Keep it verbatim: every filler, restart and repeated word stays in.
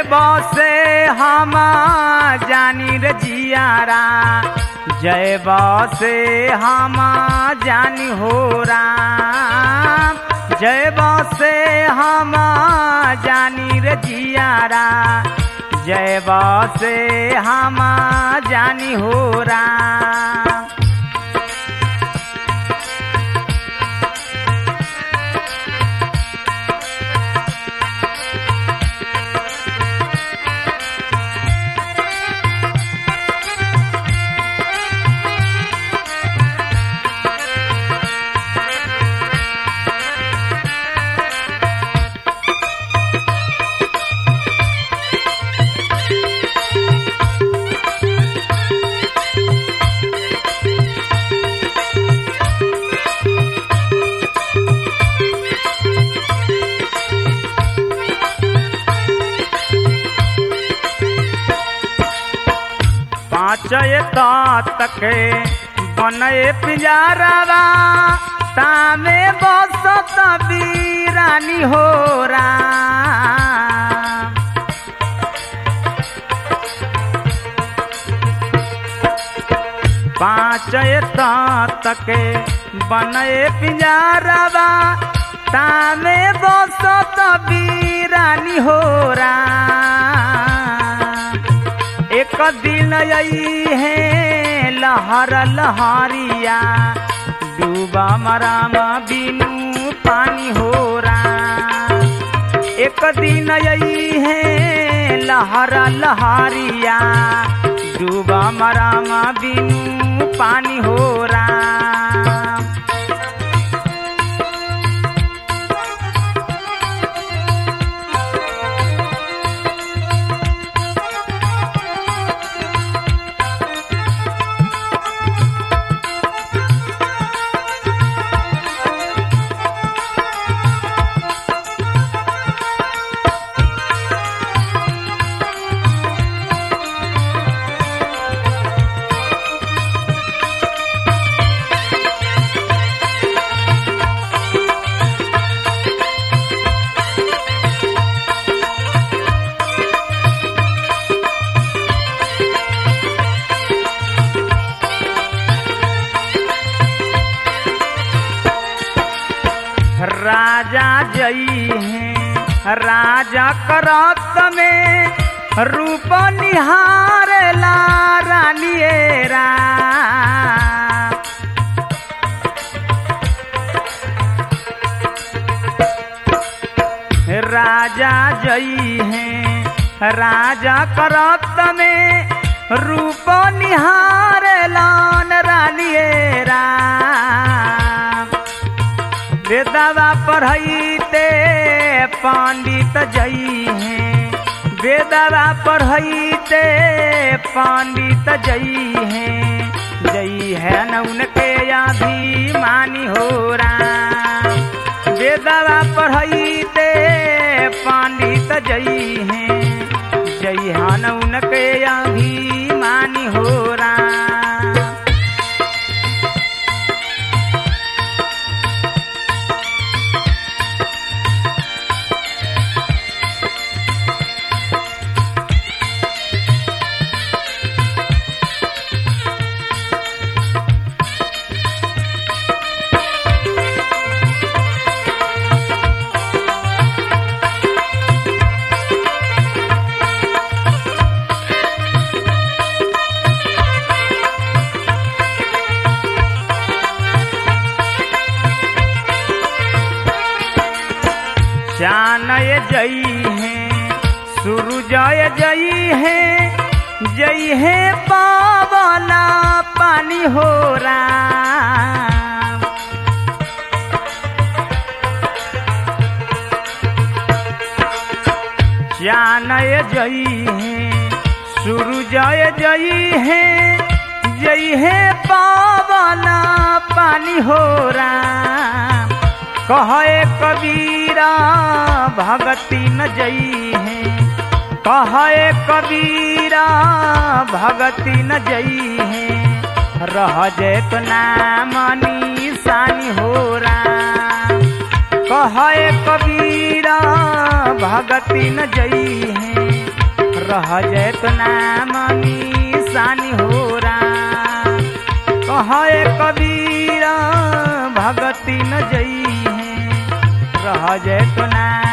बसे हम जानी रे जियारा, जय बसे हम जानी हो राम, जय बसे हम जानी रे जियारा, जय बसे हम जानी हो राम। पाँचय तके बनए पिंजरावा, तामे बसत वीरानी हो राम। पाँचय तके बनए पिंजरावा, तामे बसत वीरानी हो राम। एक दिन आई है लहर लहरिया, डूबा मराम बिनु पानी हो राम। एक दिन आई है लहर लहरिया, डूबा मराम बिनु पानी हो राम। राजा जई हैं राजा करत में, रूप निहारेला रानिएरा। राजा जई हैं राजा करत में, रूप निहारेला रानिएरा। वेदवा पढ़ैते पंडित जई हैं, वेदवा पढ़ैते पंडित जई हैं, जई है न उनके अभिमानी हो राम। वेदवा पढ़ैते पंडित जई हैं, जई है न उनके अभिमानी हो राम। जानय जई हैं सूरजय जई हैं, जई है पावला पानी हो राम। जानय जई हैं सूरजय जई हैं, जई है पावला पानी हो राम। कहे कबीरा भगति न जई हैं, कहे कबीरा भगति न जई हैं, रह जैत नाम निशानी हो राम। कहे कबीरा भगति न जई हैं, रह जाए तो नाम निशानी हो राम। कहे कबीर भगति न जई है रह जाए तो नाम